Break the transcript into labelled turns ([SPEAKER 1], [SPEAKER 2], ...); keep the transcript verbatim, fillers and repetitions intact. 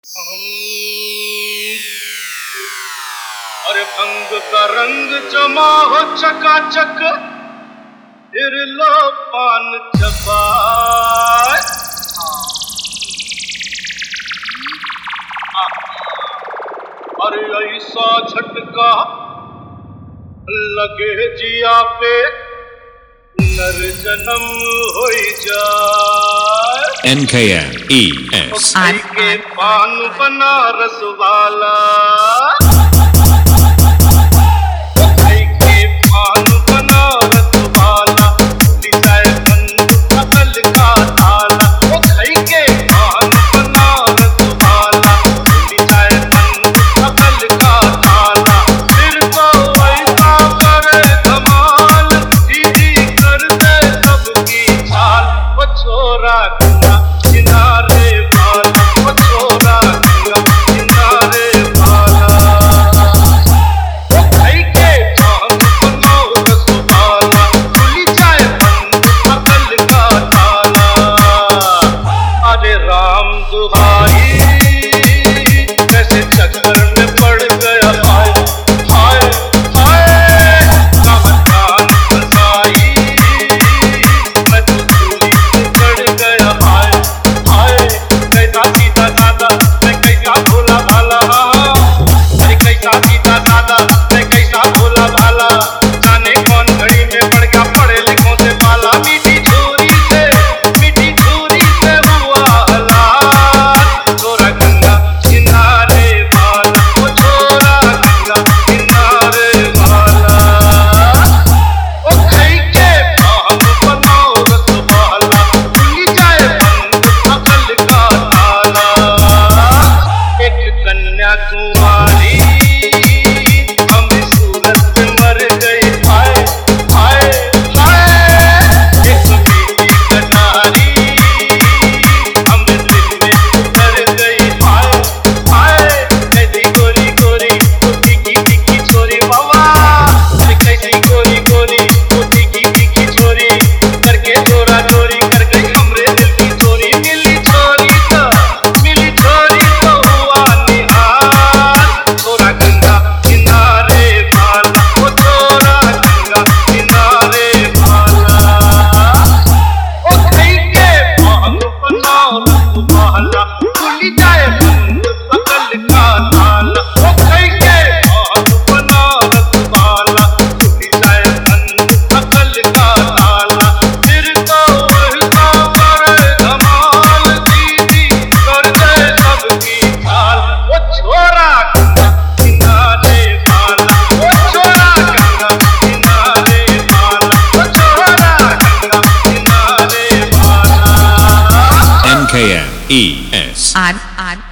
[SPEAKER 1] अरे भंग का रंग जमा हो चकाचक, फिर लो पान चबाए। अरे ऐसा झटका लगे जिया पे, नरजन्म हो जाए।
[SPEAKER 2] N K M E S
[SPEAKER 1] के पान बनारस वाला, के पान बनारस वाला, लिजाए बंद अकल का ताला। ओ खाई के पान बनारस वाला, लिजाए बंद अकल का ताला। फिर तो ऐसा करे धमाल, दीदी कर दे सबकी चाल। वो छोरा गंगा किनारे वाला, वो छोरा गंगा किनारे वाला। वो खाई के पान बनारस वाला, खुली जाए बंद अकल का ताला। अरे राम दुहाई, कैसे चक्कर में पड़ गया हाय हाय हाय। कहाँ जान फंसाई, मैं तो चोरी से चढ़ गया हाय हाय। कैसा सीधा सादा, मैं कैसा भोला भाला। अरे कैसा सीधा सादा, मैं कैसा भोला भाला। जाने कौन घड़ी में पड़ गया पढ़े लिखों से पाला। मीठी छोरी से, मीठी छोरी से हुआ हलाल। छोरा गंगा किनारे वाला, वो छोरा गंगा किनारे वाला। ओ खाई के पान बनारस वाला, खुली जाए बंद अकल का ताला। एक कन्या कुंवारी हम सूरत में मर गई हाय हाय हाय। एक बेटी कटारी हम दिल में उतर गई हाय हाय। कैसी गोरी गोरी टिकी टिकी छोरी बाबा, कैसी गोरी गोरी टिकी टिकी छोरी। करके चोरा चोरी कर गई हमरे दिल की चोरी। मिली छोरी तो मिली छोरी तो हुआ निहाल। छोरा गंगा किनारे वाला, वो छोरा गंगा किनारे वाला। ओ खाई के पान बनारस वाला, खुली जाए बंद अकल का ताला। ओ खाई के पान बनारस वाला, खुली जाए बंद अकल का ताला। फिर तो वैसा करे धमाल, दीदी कर दे सबकी चाल। वो छोरा गंगा किनारे वाला, वो छोरा गंगा किनारे वाला, वो छोरा गंगा किनारे वाला।
[SPEAKER 2] N K M E S
[SPEAKER 3] R R